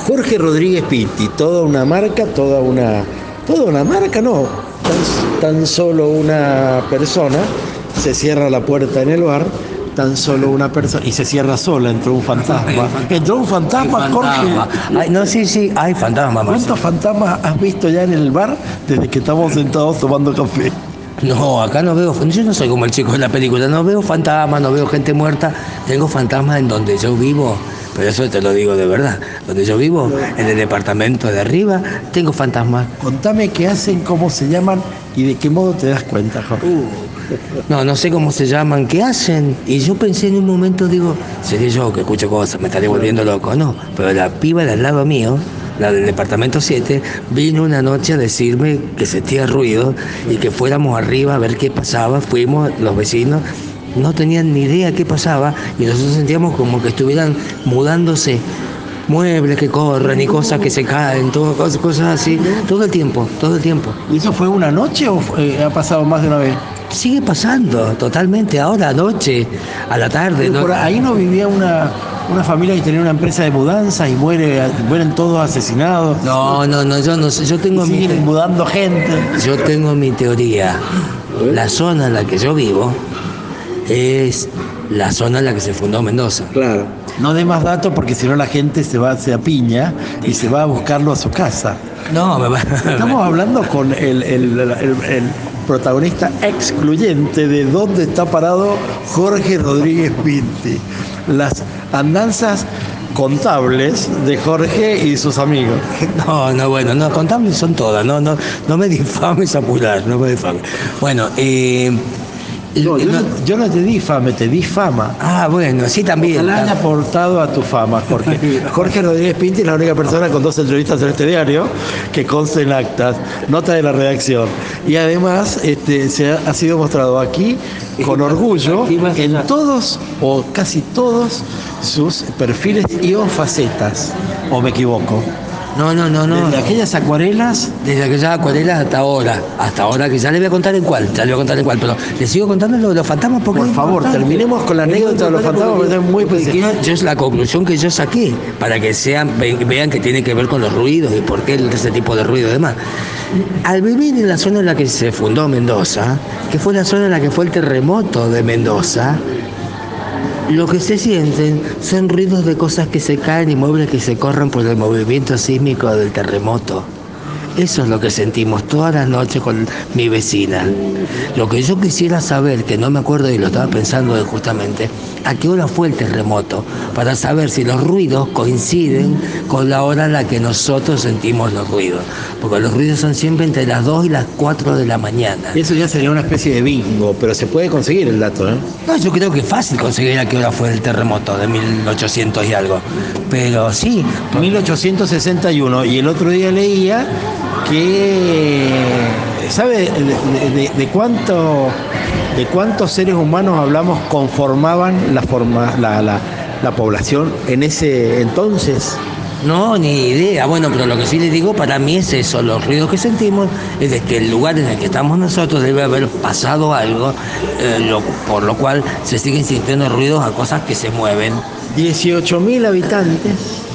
Jorge Rodríguez Pinti, toda una marca, toda una marca, no, tan solo una persona, se cierra la puerta en el bar, tan solo una persona, y se cierra sola, entró un fantasma. Entró un fantasma, Jorge. Ay, no, sí, hay fantasmas. ¿Cuántos fantasmas has visto ya en el bar desde que estamos sentados tomando café? No, acá no veo, yo no soy como el chico de la película, no veo fantasmas, no veo gente muerta, tengo fantasmas en donde yo vivo, pero eso te lo digo de verdad, donde yo vivo, en el departamento de arriba, tengo fantasmas. Contame qué hacen, cómo se llaman y de qué modo te das cuenta, Jorge. No sé cómo se llaman, qué hacen, y yo pensé en un momento, digo, seré yo que escucho cosas, me estaré volviendo loco, no, pero la piba de al lado mío, la del departamento 7, vino una noche a decirme que sentía ruido y que fuéramos arriba a ver qué pasaba. Fuimos, los vecinos no tenían ni idea qué pasaba y nosotros sentíamos como que estuvieran mudándose muebles que corren y cosas que se caen, cosas así, todo el tiempo. ¿Y eso fue una noche o ha pasado más de una vez? Sigue pasando, totalmente, ahora, anoche, a la tarde. Por ahí no vivía una familia que tenía una empresa de mudanza y mueren todos asesinados. No, yo no sé, yo tengo siguen mudando gente. Yo tengo mi teoría. La zona en la que yo vivo es la zona en la que se fundó Mendoza. Claro. No dé más datos porque si no la gente se apiña y se va a buscarlo a su casa. No, Estamos hablando con el protagonista excluyente de dónde está parado Jorge Rodríguez Pinti. Las andanzas contables de Jorge y sus amigos. No, contables son todas, no me difames a apurar, no me difames. Bueno, yo no te di fama, te di fama. Ah, bueno, sí también. Ojalá haya aportado a tu fama, Jorge. Jorge Rodríguez Pinti es la única persona con 2 entrevistas en este diario que consta en actas, nota de la redacción. Y además ha sido mostrado aquí con orgullo en todos o casi todos sus perfiles y o facetas. ¿O me equivoco? No. Desde aquellas acuarelas. Desde aquellas acuarelas hasta ahora, que ya le voy a contar en cuál, pero le sigo contando lo de los fantasmas porque... Por favor, terminemos con la anécdota de los fantasmas porque es muy especial. Yo es la conclusión que yo saqué, para que vean que tiene que ver con los ruidos y por qué ese tipo de ruido y demás. Al vivir en la zona en la que se fundó Mendoza, que fue la zona en la que fue el terremoto de Mendoza, lo que se sienten son ruidos de cosas que se caen y muebles que se corren por el movimiento sísmico del terremoto. Eso es lo que sentimos todas las noches con mi vecina. Lo que yo quisiera saber, que no me acuerdo y lo estaba pensando justamente, a qué hora fue el terremoto, para saber si los ruidos coinciden con la hora en la que nosotros sentimos los ruidos. Porque los ruidos son siempre entre las 2 y las 4 de la mañana. Eso ya sería una especie de bingo, pero se puede conseguir el dato, ¿eh? No, yo creo que es fácil conseguir a qué hora fue el terremoto de 1800 y algo. Pero sí. 1861. Y el otro día leía que... ¿Sabe de cuántos seres humanos hablamos conformaban la población en ese entonces? No, ni idea. Bueno, pero lo que sí les digo, para mí es eso, los ruidos que sentimos es de que el lugar en el que estamos nosotros debe haber pasado algo, por lo cual se siguen sintiendo ruidos a cosas que se mueven. 18.000 habitantes,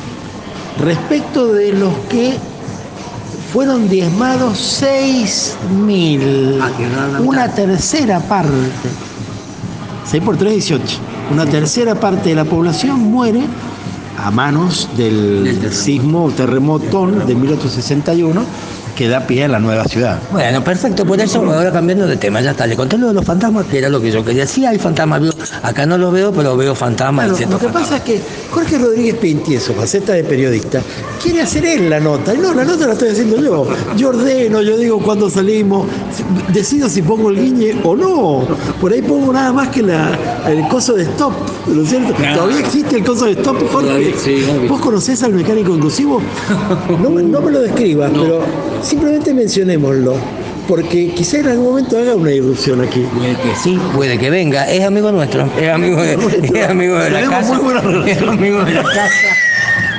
respecto de los que fueron diezmados 6.000, una tercera parte. 6 por 3, 18. Una tercera parte de la población muere a manos del sismo o terremotón de 1861 que da pie a la nueva ciudad. Bueno, perfecto, por eso ahora cambiando de tema, ya está, le conté lo de los fantasmas, que era lo que yo quería. Sí hay fantasmas, acá no los veo, pero veo fantasmas. Claro, lo que pasa es que Jorge Rodríguez Pinti, su faceta de periodista, quiere hacer él la nota. No, la nota la estoy haciendo yo. Yo ordeno, yo digo cuándo salimos, decido si pongo el guiñe o no. Por ahí pongo nada más que el coso de stop, ¿no es cierto? Claro. ¿Todavía existe el coso de stop, Jorge? Sí, ¿vos conocés al mecánico inclusivo? No me lo describas, pero simplemente mencionémoslo, porque quizá en algún momento haga una irrupción aquí. Puede que sí, puede que venga. Es amigo nuestro, es amigo de la casa. Es amigo de la casa.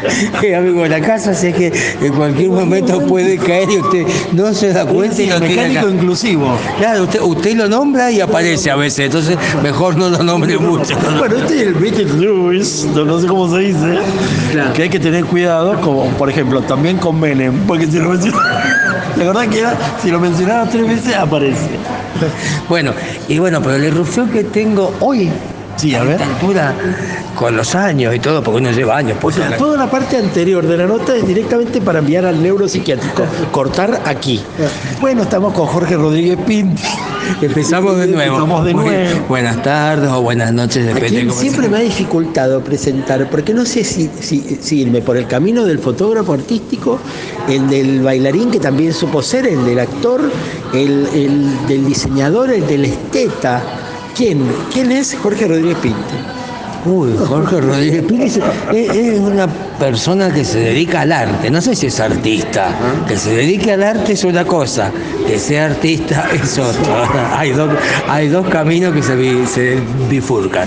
Es amigo de la casa, así que en cualquier momento puede caer y usted no se da cuenta y Es lo tiene mecánico acá. inclusivo. Claro, usted lo nombra y aparece a veces, entonces mejor no lo nombre mucho. Bueno, este es el Beatles Lewis, no sé cómo se dice, Claro. que hay que tener cuidado, como por ejemplo, también con Menem, porque si lo la verdad que era, si lo mencionaba 3 veces, aparece. Bueno, pero la irrupción que tengo hoy, Sí, a a ver. esta altura, con los años y todo, porque uno lleva años, O pues sea, toda la parte anterior de la nota es directamente para enviar al neuropsiquiátrico. Cortar aquí. Bueno, estamos con Jorge Rodríguez Pinti. empezamos de nuevo. Empezamos de nuevo. Buenas tardes o buenas noches, A depende de quien cómo siempre sea. me ha dificultado presentar, porque no sé si irme por el camino del fotógrafo artístico, el del bailarín que también supo ser, el del actor, el del diseñador, el del esteta. ¿Quién es Jorge Rodríguez Pinti? Uy, Jorge Rodríguez Pires es una persona que se dedica al arte, no sé si es artista, que se dedique al arte es una cosa, que sea artista es otra. Hay dos caminos que se bifurcan.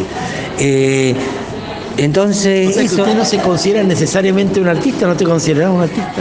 Entonces, O sea, que eso usted no se considera necesariamente un artista, ¿no te consideras un artista?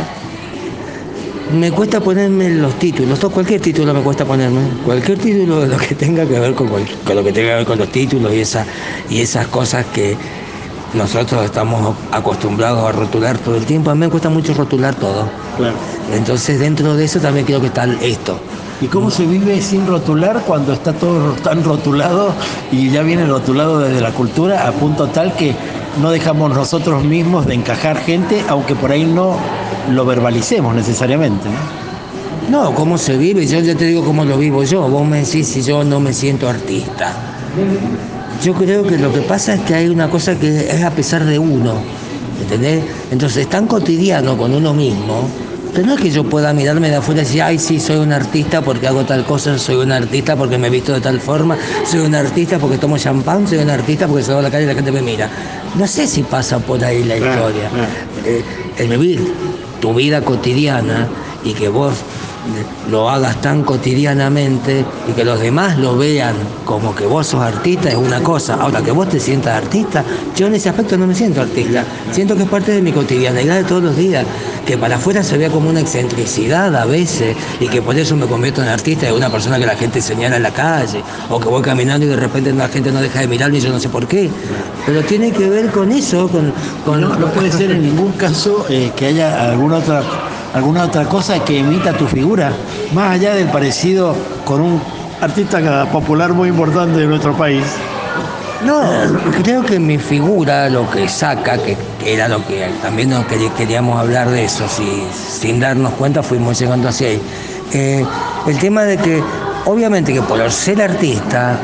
me cuesta ponerme los títulos, cualquier título me cuesta ponerme, cualquier título de lo que tenga que ver con lo que tenga que ver con los títulos y esas cosas que nosotros estamos acostumbrados a rotular todo el tiempo. A mí me cuesta mucho rotular todo. Claro. Entonces dentro de eso también creo que está esto. ¿Y cómo se vive sin rotular cuando está todo tan rotulado y ya viene rotulado desde la cultura a punto tal que no dejamos nosotros mismos de encajar gente, aunque por ahí no lo verbalicemos necesariamente, ¿no? No, cómo se vive, yo ya te digo cómo lo vivo yo. Vos me decís si yo no me siento artista. Yo creo que lo que pasa es que hay una cosa que es a pesar de uno, ¿entendés? Entonces es tan cotidiano con uno mismo, que no es que yo pueda mirarme de afuera y decir, ay, sí, soy un artista porque hago tal cosa, soy un artista porque me visto de tal forma, soy un artista porque tomo champán, soy un artista porque salgo a la calle y la gente me mira. No sé si pasa por ahí la historia. El vivir tu vida cotidiana y que vos lo hagas tan cotidianamente y que los demás lo vean como que vos sos artista es una cosa. Ahora, que vos te sientas artista, yo en ese aspecto no me siento artista. Siento que es parte de mi cotidianidad de todos los días, que para afuera se vea como una excentricidad a veces y que por eso me convierto en artista de una persona que la gente señala en la calle o que voy caminando y de repente la gente no deja de mirarme y yo no sé por qué. Pero tiene que ver con eso, No puede ser en ningún caso que haya alguna otra cosa que imita tu figura, más allá del parecido con un artista popular muy importante de nuestro país. No, creo que mi figura lo que saca, que era lo que también queríamos hablar de eso, sin darnos cuenta fuimos llegando hacia ahí. El tema de que, obviamente que por ser artista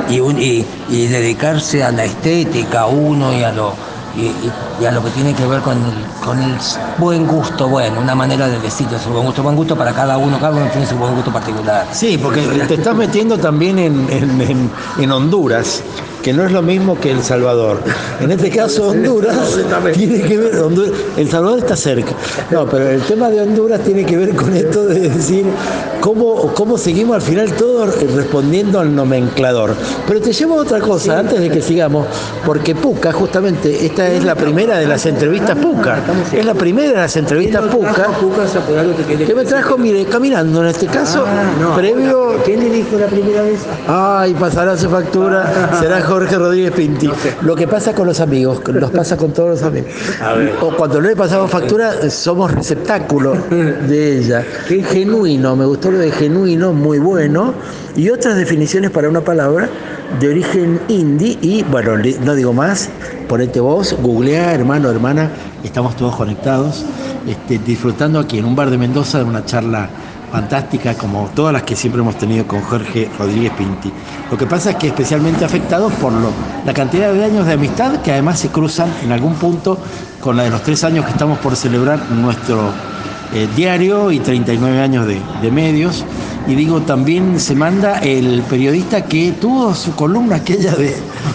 y dedicarse a la estética uno y a lo que tiene que ver con el buen gusto, bueno, una manera de decirlo, su buen gusto para cada uno tiene su buen gusto particular. Sí, porque te estás metiendo también en Honduras, que no es lo mismo que El Salvador. En este caso Honduras tiene que ver, El Salvador está cerca. No, pero el tema de Honduras tiene que ver con esto de decir cómo seguimos al final todos respondiendo al nomenclador. Pero te llevo a otra cosa antes de que sigamos, porque Pucca, justamente, esta es la primera de las entrevistas Pucca. Es la primera de las entrevistas Pucca. ¿Qué me trajo? Mire, caminando en este caso, previo. ¿Quién le dijo la primera vez? Ay, pasará su factura, será Jorge Rodríguez Pinti. Lo que pasa con los amigos, nos pasa con todos los amigos. O cuando no le pasamos factura, somos receptáculo de ella. Genuino, me gustó lo de genuino, muy bueno. Y otras definiciones para una palabra de origen indie. Y bueno, no digo más, ponete vos, googlea, hermano, hermana, estamos todos conectados, disfrutando aquí en un bar de Mendoza de una charla fantástica como todas las que siempre hemos tenido con Jorge Rodríguez Pinti. Lo que pasa es que especialmente afectados por la cantidad de años de amistad que además se cruzan en algún punto con la de los 3 años que estamos por celebrar nuestro diario y 39 años de medios. y digo, también se manda el periodista que tuvo su columna aquella de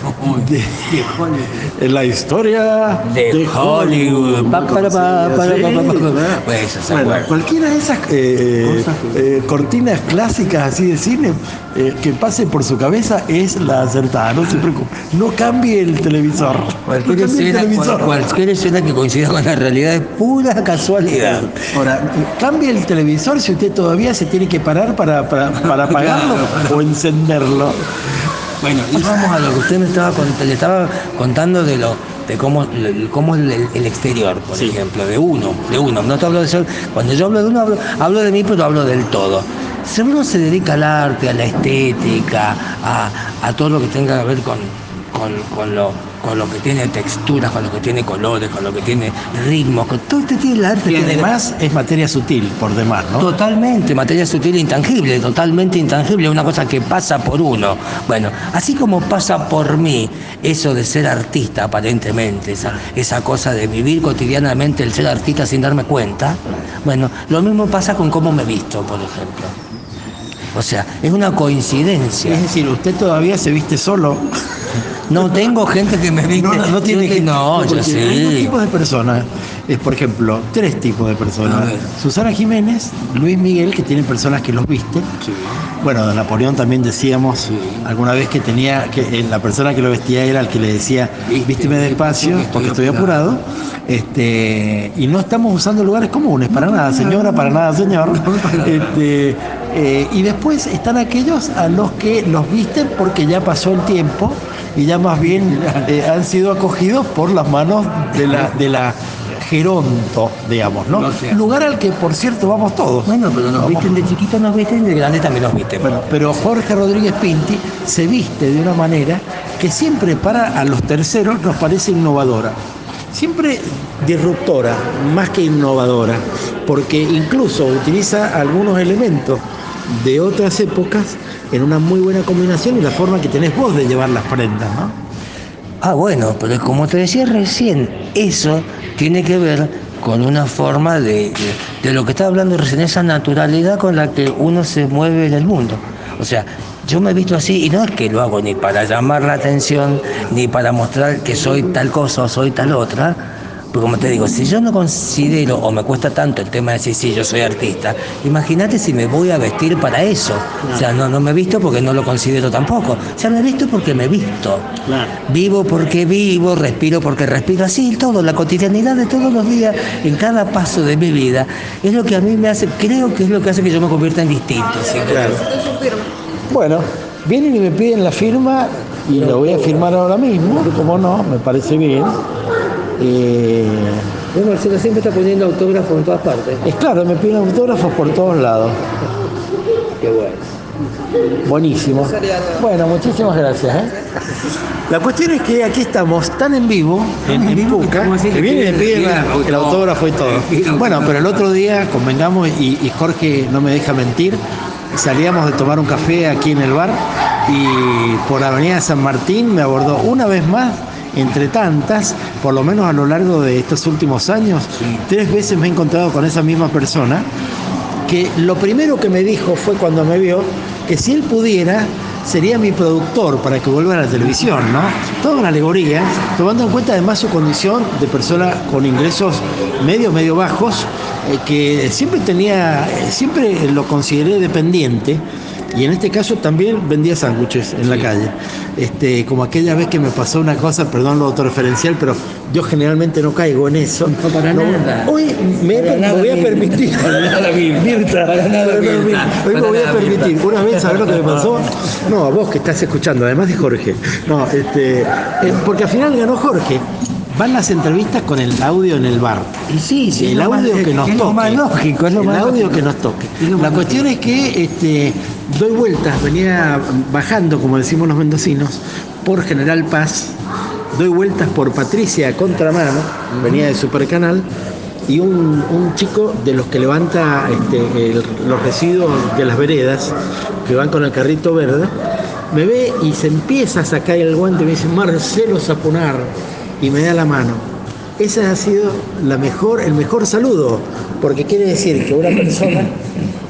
la historia de Hollywood. Bueno, cualquiera de esas cortinas clásicas así de cine que pase por su cabeza es la acertada, no se preocupe. No cambie el televisor. Cualquier escena que coincida con la realidad es pura casualidad. Ahora, cambie el televisor si usted todavía se tiene que parar para apagarlo o encenderlo. Bueno, y vamos a lo que usted le estaba contando de cómo es el exterior, por ejemplo, de uno. No te hablo de ser, cuando yo hablo de uno, hablo de mí, pero hablo del todo. Si uno se dedica al arte, a la estética, a todo lo que tenga que ver con lo que tiene texturas, con lo que tiene colores, con lo que tiene ritmos, con todo este tipo de arte. Y además es materia sutil, por demás, ¿no? Totalmente, materia sutil e intangible, totalmente intangible, una cosa que pasa por uno. Bueno, así como pasa por mí eso de ser artista, aparentemente, esa cosa de vivir cotidianamente el ser artista sin darme cuenta, bueno, lo mismo pasa con cómo me visto, por ejemplo. O sea, es una coincidencia. Es decir, usted todavía se viste solo. No tengo gente que me viste. No tiene gente. No, yo sí. Hay dos tipos de personas. Por ejemplo, 3 tipos de personas. Susana Jiménez, Luis Miguel, que tienen personas que los visten. Sí. Bueno, de Napoleón también decíamos alguna vez que la persona que lo vestía era el que le decía, vísteme despacio porque estoy apurado. Y no estamos usando lugares comunes, para nada, señora, para nada, señor. Y después están aquellos a los que los visten porque ya pasó el tiempo y ya más bien han sido acogidos por las manos de la Geronto, digamos, ¿no? Lugar al que, por cierto, vamos todos. Bueno, pero nos visten de chiquitos, nos visten, de grandes también nos visten. Bueno, pero Jorge Rodríguez Pinti se viste de una manera que siempre para a los terceros nos parece innovadora. Siempre disruptora, más que innovadora, porque incluso utiliza algunos elementos de otras épocas en una muy buena combinación y la forma que tenés vos de llevar las prendas, ¿no? Ah, bueno, pero como te decía recién, eso tiene que ver con una forma de lo que estaba hablando recién, esa naturalidad con la que uno se mueve en el mundo. O sea, yo me he visto así y no es que lo hago ni para llamar la atención, ni para mostrar que soy tal cosa o soy tal otra. Porque como te digo, si yo no considero o me cuesta tanto el tema de decir sí, yo soy artista, imagínate si me voy a vestir para eso. Claro. O sea, no me visto porque no lo considero tampoco. O sea, me visto porque me visto. Claro. Vivo porque vivo, respiro porque respiro. Así todo, la cotidianidad de todos los días, en cada paso de mi vida, es lo que a mí me hace, creo que es lo que hace que yo me convierta en distinto. ¿Sí? Claro. Bueno, vienen y me piden la firma y la voy a firmar ahora mismo, como no, me parece bien. Marcelo siempre está poniendo autógrafos en todas partes. Es claro, me piden autógrafos por todos lados. Qué bueno. Buenísimo. Bueno, muchísimas gracias. La cuestión es que aquí estamos tan en vivo, en Puca, que vienen y me piden el autógrafo y todo. Bueno, pero el otro día, convengamos, y Jorge no me deja mentir, salíamos de tomar un café aquí en el bar y por Avenida San Martín me abordó una vez más, entre tantas, por lo menos a lo largo de estos últimos años, 3 veces me he encontrado con esa misma persona, que lo primero que me dijo fue cuando me vio que si él pudiera sería mi productor para que vuelva a la televisión, ¿no? Toda una alegoría, tomando en cuenta además su condición de persona con ingresos medio bajos, que siempre lo consideré dependiente. Y en este caso también vendía sándwiches en la calle. Como aquella vez que me pasó una cosa, perdón lo autorreferencial, pero yo generalmente no caigo en eso. No, para nada. Hoy me voy a permitir. Mirta. Hoy me voy a permitir. Una vez, ¿sabés lo que me pasó? No, a vos que estás escuchando, además de Jorge. No, porque al final ganó Jorge. Van las entrevistas con el audio en el bar. Y sí, el audio que nos toque. Es lo más lógico, el audio que nos toque. La cuestión es que doy vueltas, venía bajando, como decimos los mendocinos, por General Paz, doy vueltas por Patricia Contramano, venía de Supercanal, y un chico de los que levanta los residuos de las veredas, que van con el carrito verde, me ve y se empieza a sacar el guante y me dice, Marcelo Zapunar, y me da la mano. Ese ha sido el mejor saludo, porque quiere decir que una persona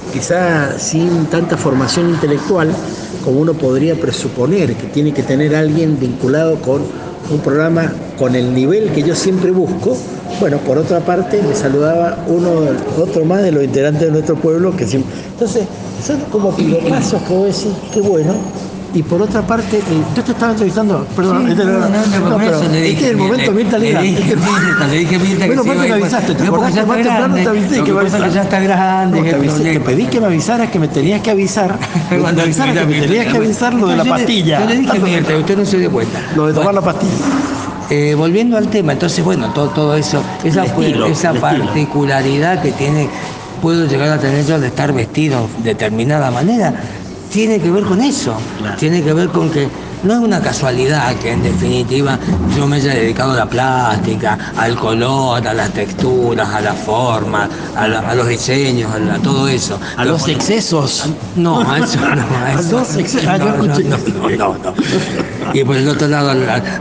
quizá sin tanta formación intelectual como uno podría presuponer que tiene que tener alguien vinculado con un programa con el nivel que yo siempre busco. Bueno, por otra parte, me saludaba otro más de los integrantes de nuestro pueblo que siempre... Entonces, son como pilotazos que vos decís, qué bueno. Y por otra parte, yo te estaba entrevistando, perdón, pero este es el momento Mirta Legrand. Le dije Mirta que bueno, ¿por qué me avisaste? ¿Te acordás que más temprano te avisé que ya está grande? Te pedí que me avisaras que me tenías que avisar. Cuando avisaras que me tenías que avisar lo de la pastilla. Yo le dije Mirta, usted no se dio cuenta. Lo de tomar la pastilla. Volviendo al tema, entonces, bueno, todo eso, esa particularidad que tiene, puedo llegar a tener yo de estar vestido de determinada manera, tiene que ver con eso, claro. Tiene que ver con que no es una casualidad que en definitiva yo me haya dedicado a la plástica, al color, a las texturas, a la forma, a los diseños, a todo eso. ¿A los excesos? No, a eso no. ¿A los excesos? No. Y por el otro lado,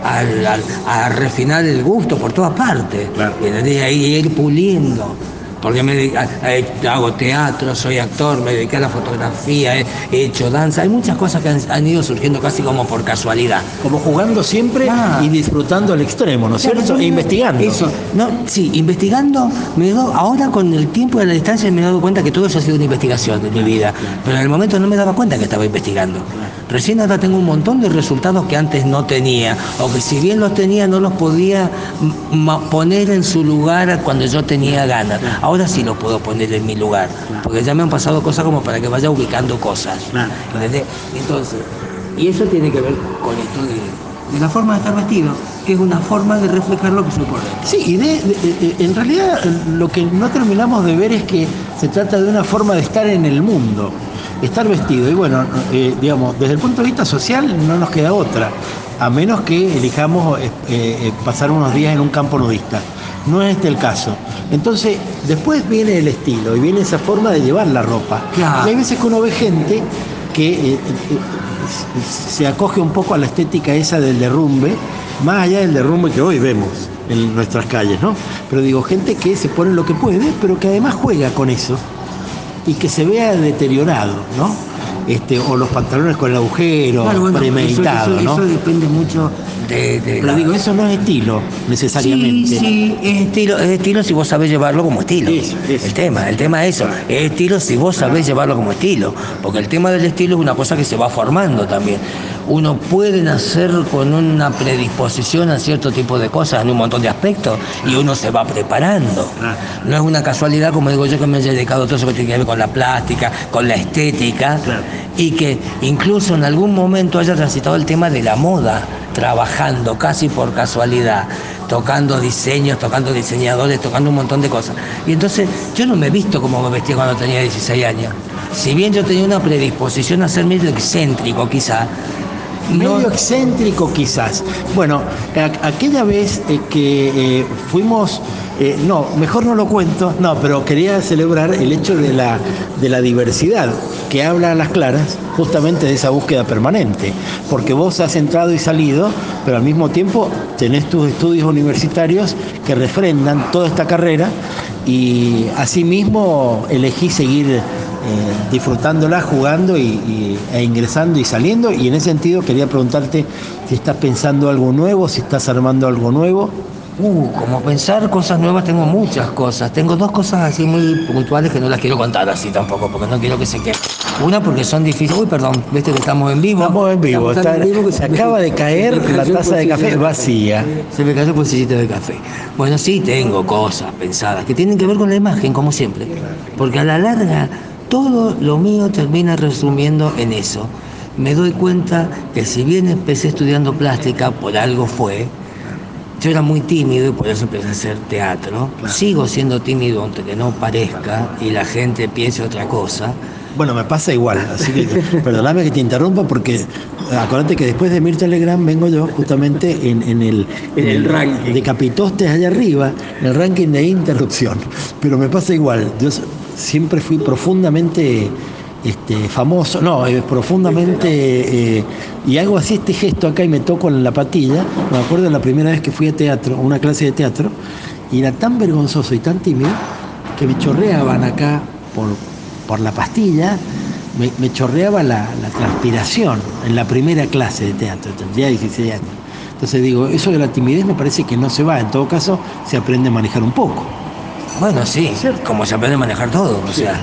a refinar el gusto por todas partes, claro. Y ir puliendo. Porque hago teatro, soy actor, me dediqué a la fotografía, he hecho danza, hay muchas cosas que han ido surgiendo casi como por casualidad. Como jugando siempre y disfrutando al extremo, ¿no es cierto? E investigando. Eso, sí, investigando, ahora con el tiempo y a la distancia me he dado cuenta que todo eso ha sido una investigación de mi vida, pero en el momento no me daba cuenta que estaba investigando. Recién ahora tengo un montón de resultados que antes no tenía, o que si bien los tenía no los podía poner en su lugar cuando yo tenía ganas. Ahora sí los puedo poner en mi lugar, porque ya me han pasado cosas como para que vaya ubicando cosas. ¿Entendés? Entonces, y eso tiene que ver con esto de la forma de estar vestido, que es una forma de reflejar lo que soy por dentro. Sí, y en realidad lo que no terminamos de ver es que se trata de una forma de estar en el mundo. Estar vestido, y bueno, digamos, desde el punto de vista social no nos queda otra, a menos que elijamos pasar unos días en un campo nudista. No es este el caso. Entonces, después viene el estilo y viene esa forma de llevar la ropa. Claro. Y hay veces que uno ve gente que se acoge un poco a la estética esa del derrumbe, más allá del derrumbe que hoy vemos en nuestras calles, ¿no? Pero digo, gente que se pone lo que puede, pero que además juega con eso y que se vea deteriorado, ¿no? O los pantalones con el agujero, claro, bueno, premeditado, ¿no? Eso depende mucho pero digo, eso no es estilo, necesariamente. Sí, es estilo si vos sabés llevarlo como estilo. Eso. El tema es eso. Es estilo si vos sabés llevarlo como estilo. Porque el tema del estilo es una cosa que se va formando también. Uno puede nacer con una predisposición a cierto tipo de cosas en un montón de aspectos y uno se va preparando. No es una casualidad, como digo yo, que me haya dedicado a todo eso que tiene que ver con la plástica, con la estética, y que incluso en algún momento haya transitado el tema de la moda, trabajando casi por casualidad, tocando diseños, tocando diseñadores, tocando un montón de cosas. Y entonces yo no me he visto como me vestía cuando tenía 16 años. Si bien yo tenía una predisposición a ser medio excéntrico quizá. Medio excéntrico quizás. Bueno, aquella vez que fuimos... mejor no lo cuento, pero quería celebrar el hecho de la diversidad que habla a las claras justamente de esa búsqueda permanente, porque vos has entrado y salido, pero al mismo tiempo tenés tus estudios universitarios que refrendan toda esta carrera y asimismo elegí seguir disfrutándola, jugando e ingresando y saliendo, y en ese sentido quería preguntarte si estás pensando algo nuevo, si estás armando algo nuevo. Como pensar cosas nuevas, tengo muchas cosas. Tengo dos cosas así muy puntuales que no las quiero contar así tampoco, porque no quiero que se quede. Una, porque son difíciles. Perdón, viste que estamos en vivo. Estamos en vivo. Se acaba de caer la taza de café vacía. Se me cayó el bolsillito de café. Bueno, sí, tengo cosas pensadas que tienen que ver con la imagen, como siempre. Porque a la larga, todo lo mío termina resumiendo en eso. Me doy cuenta que si bien empecé estudiando plástica, por algo fue. Yo era muy tímido y por eso empecé a hacer teatro. Claro. Sigo siendo tímido aunque no parezca y la gente piense otra cosa. Bueno, me pasa igual, así que perdóname que te interrumpa porque acordate que después de Mirta Legrand vengo yo justamente en el ranking. Decapitostes allá arriba, en el ranking de interrupción. Pero me pasa igual, yo siempre fui profundamente... famoso, profundamente, y hago así este gesto acá y me toco en la patilla. Me acuerdo la primera vez que fui a teatro, una clase de teatro, y era tan vergonzoso y tan tímido que me chorreaban acá por la pastilla, me chorreaba la transpiración en la primera clase de teatro, tendría 16 años. Entonces digo, eso de la timidez me parece que no se va, en todo caso se aprende a manejar un poco. Bueno, sí, como se aprende a manejar todo, o sea,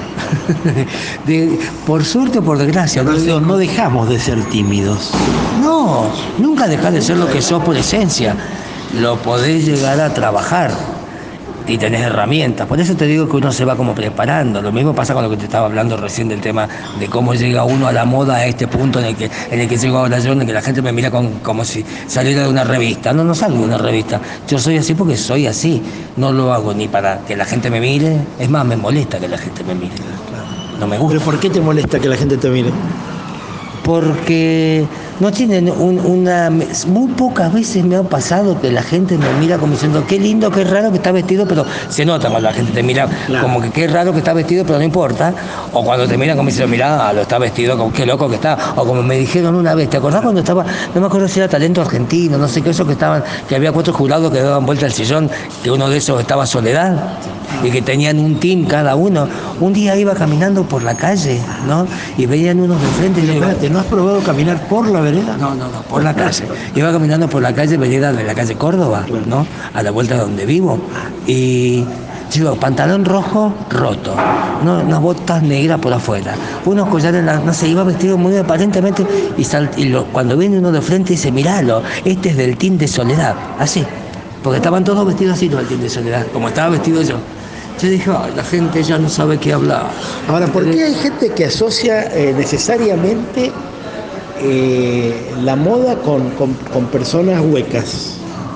por suerte o por desgracia. No dejamos de ser tímidos. No, nunca dejás de ser lo que sos por esencia. Lo podés llegar a trabajar y tenés herramientas. Por eso te digo que uno se va como preparando. Lo mismo pasa con lo que te estaba hablando recién del tema de cómo llega uno a la moda a este punto en el que llego ahora yo, en el que la gente me mira como si saliera de una revista. No salgo de una revista. Yo soy así porque soy así. No lo hago ni para que la gente me mire. Es más, me molesta que la gente me mire. No me gusta. ¿Pero por qué te molesta que la gente te mire? Porque no tienen muy pocas veces me ha pasado que la gente me mira como diciendo qué lindo, qué raro que está vestido, pero se nota cuando la gente te mira como que qué raro que está vestido, pero no importa, o cuando te miran como diciendo mirá, lo está vestido, como qué loco que está, o como me dijeron una vez, ¿te acordás cuando estaba, no me acuerdo si era Talento Argentino, no sé qué, eso que había 4 jurados que daban vuelta al sillón, que uno de esos estaba Soledad, y que tenían un team cada uno? Un día iba caminando por la calle, ¿no? Y veían unos de frente y yo iba, ¿no has probado caminar por la vereda? No, por la calle. Iba caminando por la calle, vereda de la calle Córdoba, ¿no? A la vuelta de donde vivo. Y yo, pantalón rojo, roto, ¿no? Unas botas negras por afuera, unos collares, no sé, iba vestido muy aparentemente, cuando viene uno de frente dice, miralo, este es del team de Soledad, así. Porque estaban todos vestidos así, no del team de Soledad, como estaba vestido yo. Yo dije, la gente ya no sabe qué hablar. Ahora, ¿por qué hay gente que asocia necesariamente la moda con personas huecas?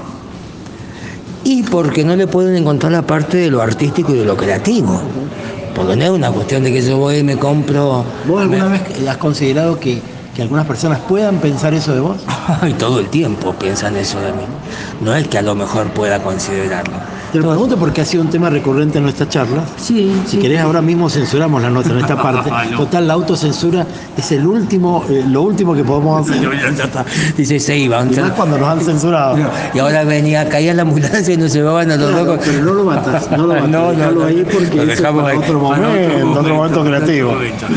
Y porque no le pueden encontrar la parte de lo artístico y de lo creativo. Porque no es una cuestión de que yo voy y me compro... ¿Vos alguna vez has considerado que algunas personas puedan pensar eso de vos? Y todo el tiempo piensan eso de mí. No es que a lo mejor pueda considerarlo. Te lo pregunto porque ha sido un tema recurrente en nuestra charla. Sí. Si querés, ahora mismo censuramos la nota en esta parte. No. Total, la autocensura es lo último que podemos hacer. Ya está. Dice, se iban. Y más cuando nos han censurado. Y ahora caía la ambulancia y nos llevaban a los locos. Pero no lo matas, no, déjalo ahí porque lo dejamos para otro momento creativo.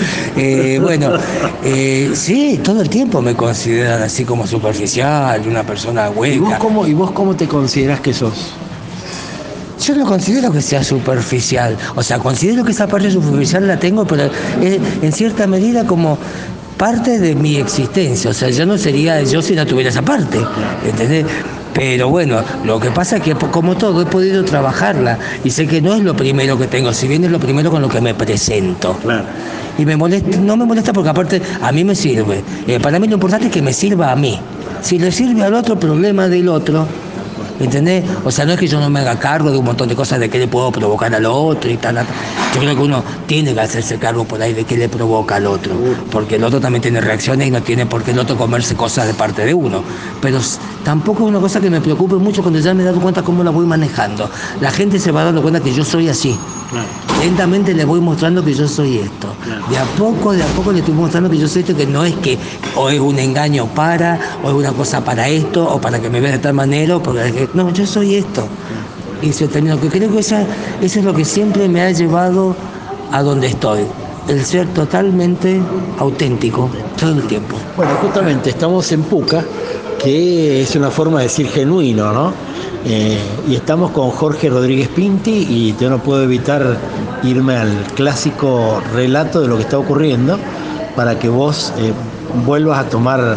Sí, todo el tiempo me consideran así como superficial, una persona hueca. ¿Y vos cómo te considerás que sos? Yo no considero que sea superficial, o sea, considero que esa parte superficial la tengo, pero es en cierta medida como parte de mi existencia, o sea, yo no sería yo si no tuviera esa parte, ¿entendés? Pero bueno, lo que pasa es que como todo he podido trabajarla y sé que no es lo primero que tengo, si bien es lo primero con lo que me presento. Claro. Y no me molesta porque aparte a mí me sirve. Para mí lo importante es que me sirva a mí. Si le sirve al otro, problema del otro. ¿Entendés? O sea, no es que yo no me haga cargo de un montón de cosas de qué le puedo provocar al otro y tal. Yo creo que uno tiene que hacerse cargo por ahí de qué le provoca al otro, porque el otro también tiene reacciones y no tiene por qué el otro comerse cosas de parte de uno. Pero tampoco es una cosa que me preocupe mucho cuando ya me he dado cuenta cómo la voy manejando. La gente se va dando cuenta que yo soy así. Claro. Lentamente le voy mostrando que yo soy esto. Claro. De a poco le estoy mostrando que yo soy esto, que no es que o es un engaño o es una cosa para esto, o para que me veas de tal manera, o porque no, yo soy esto. Y se termina, que creo que eso es lo que siempre me ha llevado a donde estoy. El ser totalmente auténtico todo el tiempo. Bueno, justamente estamos en Puca, que es una forma de decir genuino, ¿no? Y estamos con Jorge Rodríguez Pinti y yo no puedo evitar irme al clásico relato de lo que está ocurriendo para que vos vuelvas a tomar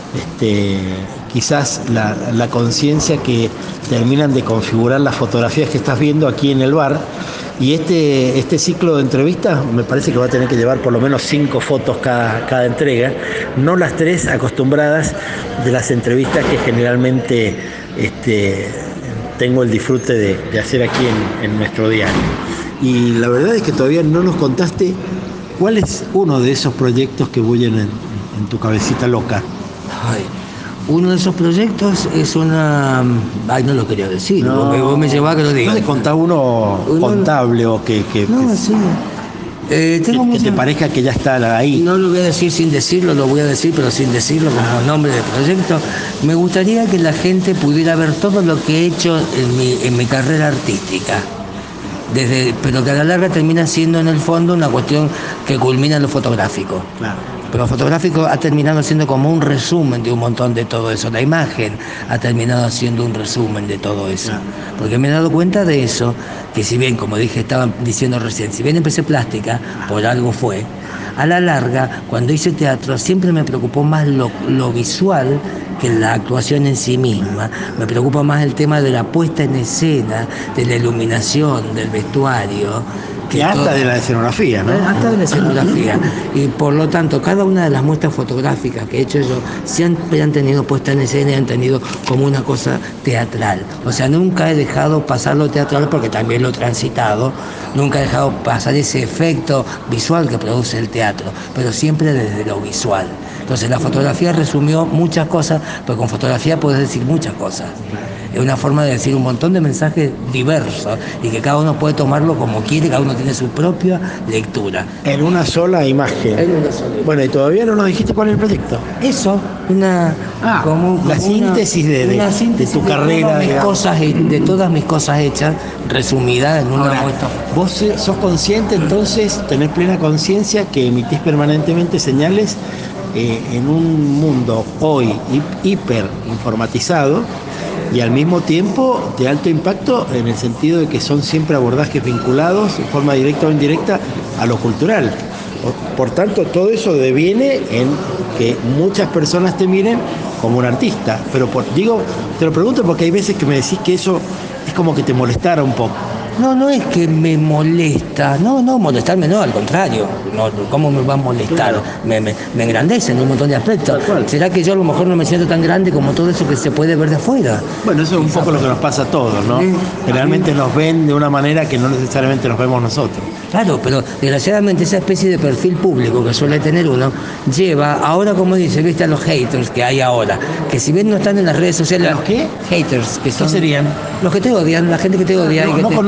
quizás la conciencia que terminan de configurar las fotografías que estás viendo aquí en el bar. Y este ciclo de entrevistas me parece que va a tener que llevar por lo menos 5 fotos cada entrega, no las 3 acostumbradas de las entrevistas que generalmente tengo el disfrute de hacer aquí en nuestro diario. Y la verdad es que todavía no nos contaste cuál es uno de esos proyectos que bullen en tu cabecita loca. Uno de esos proyectos es una... no lo quería decir, vos me llevás a que lo digas. ¿No te contás uno contable o que no, sí. Que te parezca que ya está ahí? No lo voy a decir sin decirlo, lo voy a decir, pero sin decirlo como nombre del proyecto. Me gustaría que la gente pudiera ver todo lo que he hecho en mi carrera artística. pero que a la larga termina siendo en el fondo una cuestión que culmina en lo fotográfico. Claro. Pero lo fotográfico ha terminado siendo como un resumen de un montón de todo eso. La imagen ha terminado siendo un resumen de todo eso. Porque me he dado cuenta de eso, que si bien, como dije, estaba diciendo recién, si bien empecé plástica, por algo fue, a la larga, cuando hice teatro, siempre me preocupó más lo visual que la actuación en sí misma. Me preocupa más el tema de la puesta en escena, de la iluminación, del vestuario. Que hasta de la escenografía, ¿no? Hasta de la escenografía. Y por lo tanto, cada una de las muestras fotográficas que he hecho yo siempre han tenido puesta en escena y han tenido como una cosa teatral. O sea, nunca he dejado pasar lo teatral porque también lo he transitado. Nunca he dejado pasar ese efecto visual que produce el teatro, pero siempre desde lo visual. Entonces la fotografía resumió muchas cosas, pero con fotografía puedes decir muchas cosas. Es una forma de decir un montón de mensajes diversos y que cada uno puede tomarlo como quiere, cada uno tiene su propia lectura. En una sola imagen. Bueno, y todavía no nos dijiste cuál es el proyecto. Eso, como la síntesis de tu carrera. De todas mis cosas hechas, resumidas en una muestra. Vos sos consciente, entonces, tenés plena conciencia que emitís permanentemente señales en un mundo hoy hiper informatizado y al mismo tiempo de alto impacto en el sentido de que son siempre abordajes vinculados de forma directa o indirecta a lo cultural. Por tanto, todo eso deviene en que muchas personas te miren como un artista. Pero te lo pregunto porque hay veces que me decís que eso es como que te molestara un poco. No es que me molesta, no, molestarme no, al contrario, no, ¿cómo me va a molestar? Me engrandece en un montón de aspectos. ¿Será que yo a lo mejor no me siento tan grande como todo eso que se puede ver de afuera? Bueno, eso es un poco lo que nos pasa a todos, ¿no? Generalmente nos ven de una manera que no necesariamente nos vemos nosotros. Claro, pero desgraciadamente esa especie de perfil público que suele tener uno lleva, ahora como dice, viste a los haters que hay ahora, que si bien no están en las redes sociales... ¿Los qué? Haters, que son... ¿Qué serían? Los que te odian, la gente que te odia.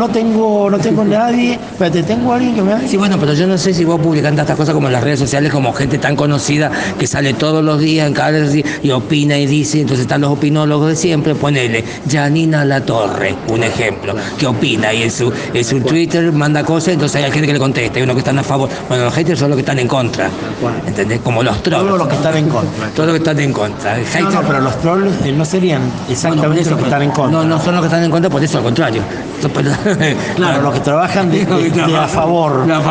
No tengo nadie, pero tengo alguien que me odia. Sí, bueno, pero yo no sé si vos publicando estas cosas como en las redes sociales, como gente tan conocida que sale todos los días en cada y opina y dice, entonces están los opinólogos de siempre, ponele Janina Latorre, un ejemplo, que opina y en su Twitter manda cosas, entonces hay gente que le contesta, hay unos que están a favor. Bueno, los haters son los que están en contra, ¿entendés? Como los trolls. Todos los que están en contra. Todos los que están en contra. No, pero los trolls no serían exactamente los que están en contra. No son los que están en contra, por eso al contrario. Claro, los que trabajan de a favor. De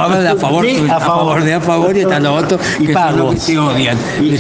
a favor y están los otros y que pagos. Son los que se odian.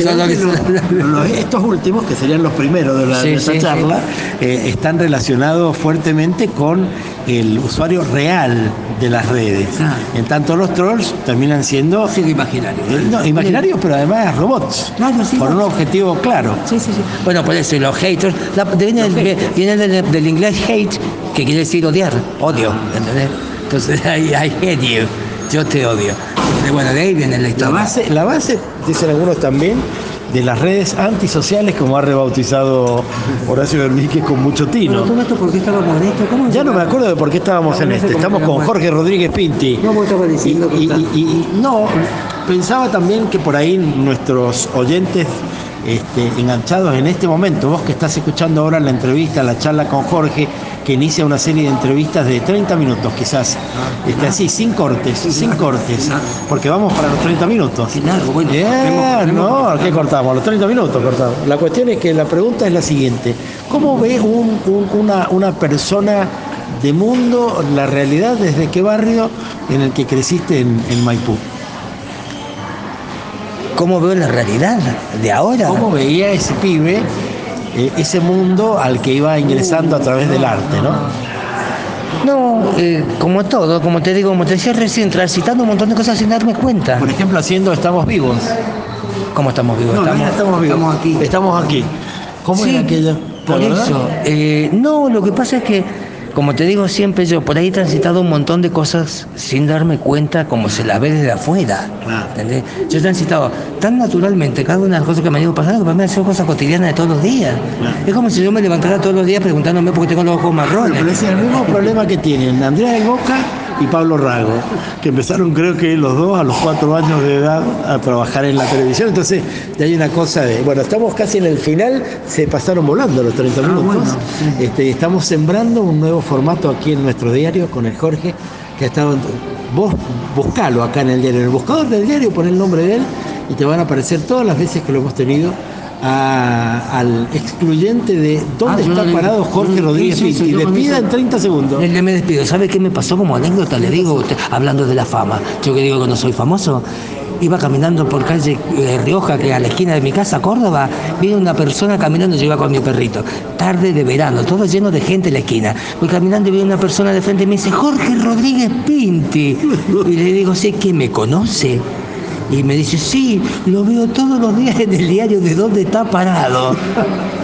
Estos últimos, que serían los primeros de esta charla, están relacionados fuertemente con el usuario real de las redes. En tanto los trolls terminan siendo imaginarios. Imaginarios, pero además robots. Claro, con un objetivo claro. Sí. Bueno, por eso, y los haters, viene del inglés hate, que quiere decir odiar, odio, ¿entendés? Entonces, I hate you, yo te odio. Bueno, de ahí viene la historia. La base, dicen algunos también, de las redes antisociales, como ha rebautizado Horacio Bermíquez con mucho tino. ¿Todo esto por qué estábamos en esto? Ya no me acuerdo de por qué estábamos en este. Estamos con Jorge Rodríguez Pinti. No, vos estabas diciendo no, pensaba también que por ahí nuestros oyentes enganchados en este momento, vos que estás escuchando ahora la entrevista, la charla con Jorge, que inicia una serie de entrevistas de 30 minutos quizás, así, sin cortes, porque vamos para los 30 minutos. ¿Qué cortamos? Los 30 minutos cortamos. La cuestión es que la pregunta es la siguiente: ¿cómo ve una persona de mundo la realidad desde qué barrio en el que creciste en Maipú? ¿Cómo veo la realidad de ahora? ¿Cómo veía ese pibe ese mundo al que iba ingresando a través del arte, no? No, como todo, como te decía recién, transitando un montón de cosas sin darme cuenta. Por ejemplo, haciendo Estamos Vivos. ¿Cómo estamos vivos? Estamos vivos. Estamos aquí. ¿Cómo era aquello? Por eso. No, lo que pasa es que, como te digo siempre, yo por ahí he transitado un montón de cosas sin darme cuenta, como se las ve desde afuera. ¿Entendés? Yo he transitado tan naturalmente cada una de las cosas que me han ido pasando que para mí han sido cosas cotidianas de todos los días. Es como si yo me levantara todos los días preguntándome por qué tengo los ojos marrones. Pero ese es el mismo problema que tienen Andrea del Boca y Pablo Rago, que empezaron, creo que los dos a los 4 años de edad a trabajar en la televisión. Entonces ya hay una cosa de, bueno, estamos casi en el final, se pasaron volando los 30 minutos. Bueno, sí. Estamos sembrando un nuevo nuevo formato aquí en nuestro diario con el Jorge, que ha estado... Vos buscalo acá en el diario, en el buscador del diario, pon el nombre de él y te van a aparecer todas las veces que lo hemos tenido al excluyente de dónde está parado Jorge Rodríguez Pinti. Y despida en 30 segundos. Me despido. ¿Sabe qué me pasó como anécdota? Le digo, hablando de la fama. Yo que digo que no soy famoso. Iba caminando por calle Rioja, que a la esquina de mi casa, Córdoba, vino una persona caminando, yo iba con mi perrito, tarde de verano, todo lleno de gente en la esquina. Voy caminando y vi una persona de frente y me dice, Jorge Rodríguez Pinti. Y le digo, ¿sí que me conoce? Y me dice, sí, lo veo todos los días en el diario de dónde está parado.